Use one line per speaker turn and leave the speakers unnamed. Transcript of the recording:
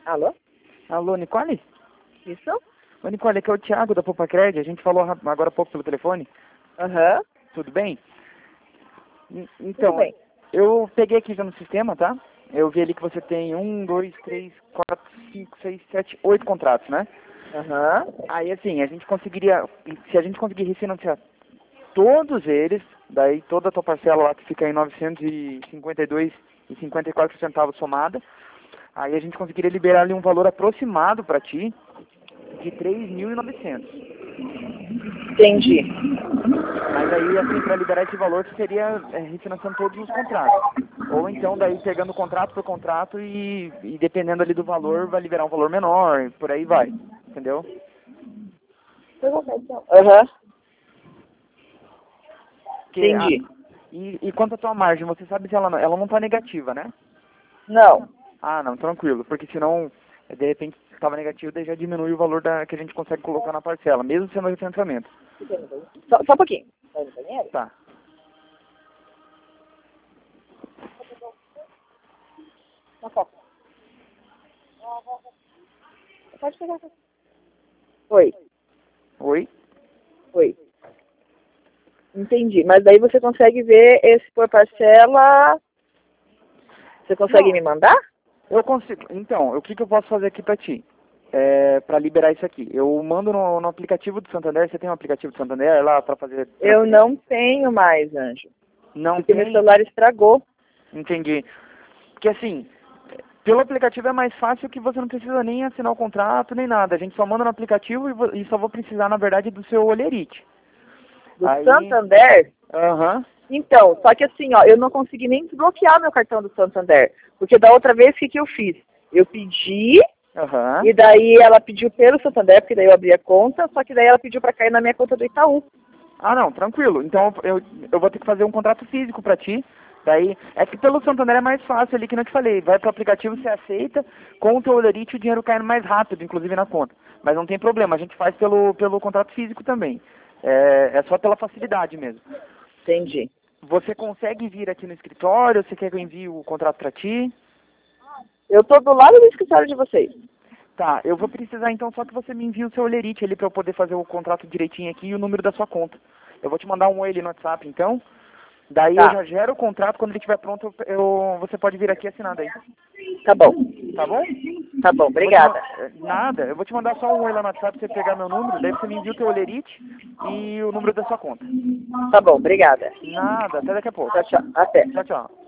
Alô?
Alô, Nicole?
Isso?
Ô, Nicole, aqui é o Thiago da Poupa Cred. A gente falou agora há pouco pelo telefone.
Aham.
Tudo bem? Então,
Tudo bem.
eu peguei aqui já no sistema, tá? Eu vi ali que você tem 1, 2, 3, 4, 5, 6, 7, 8 contratos, né?
Aham.
Aí, assim, a gente conseguiria, se a gente conseguir refinanciar todos eles, daí toda a tua parcela lá que fica em 952,54 centavos somada, aí a gente conseguiria liberar ali um valor aproximado para ti de 3.900.
Entendi.
Mas aí, assim, para liberar esse valor, você seria refinanciando todos os contratos. Ou então, daí, pegando contrato por contrato e dependendo ali do valor, vai liberar um valor menor, por aí vai. Entendeu?
Aham.
Porque
Entendi.
e quanto à tua margem, você sabe se ela não tá negativa, né?
Não.
Ah, não, tranquilo. Porque senão, de repente, se estava negativo, daí já diminui o valor que a gente consegue colocar na parcela, mesmo sendo refinanciamento.
Só um pouquinho. Vai no banheiro?
Tá.
Uma copa. Pode pegar. Oi.
Oi?
Oi. Entendi. Mas daí você consegue ver esse por parcela. Você consegue
Não,
me mandar?
eu consigo. Então, o que eu posso fazer aqui pra ti? Pra liberar isso aqui. Eu mando no aplicativo do Santander. Você tem um aplicativo do Santander lá pra fazer
Eu
transferência?
não tenho mais, Anjo.
Não
Porque meu
tem?
celular estragou.
Entendi. Porque assim, pelo aplicativo é mais fácil que você não precisa nem assinar o contrato, nem nada. A gente só manda no aplicativo e só vou precisar, na verdade, do seu olerite.
Do
Aí,
Santander?
aham,
Então, só que assim, ó, eu não consegui nem desbloquear meu cartão do Santander. Porque da outra vez, o que eu fiz? Eu pedi,
aham.
e daí ela pediu pelo Santander, porque daí eu abri a conta, só que daí ela pediu pra cair na minha conta do Itaú.
Ah, não, tranquilo. Então eu vou ter que fazer um contrato físico pra ti. Daí, é que pelo Santander é mais fácil ali, que não te falei. Vai pro aplicativo, você aceita, com o teu olerite o dinheiro cai mais rápido, inclusive na conta. Mas não tem problema, a gente faz pelo contrato físico também. É só pela facilidade mesmo.
Entendi.
Você consegue vir aqui no escritório? Você quer que eu envie o contrato pra ti?
Eu tô do lado do escritório de vocês.
Tá, eu vou precisar então só que você me envie o seu olerite ali pra eu poder fazer o contrato direitinho aqui e o número da sua conta. Eu vou te mandar um oi ali no WhatsApp então. Daí eu
Tá,
já gero o contrato, quando ele estiver pronto, você pode vir aqui assinando aí.
tá bom.
Tá bom?
Tá bom, obrigada.
Nada, eu vou te mandar só um oi lá no WhatsApp pra você pegar meu número, daí você me envia o teu olerite e o número da sua conta.
Tá bom, obrigada.
Nada, até daqui a pouco.
Tchau, tchau. Até.
Tchau, tchau.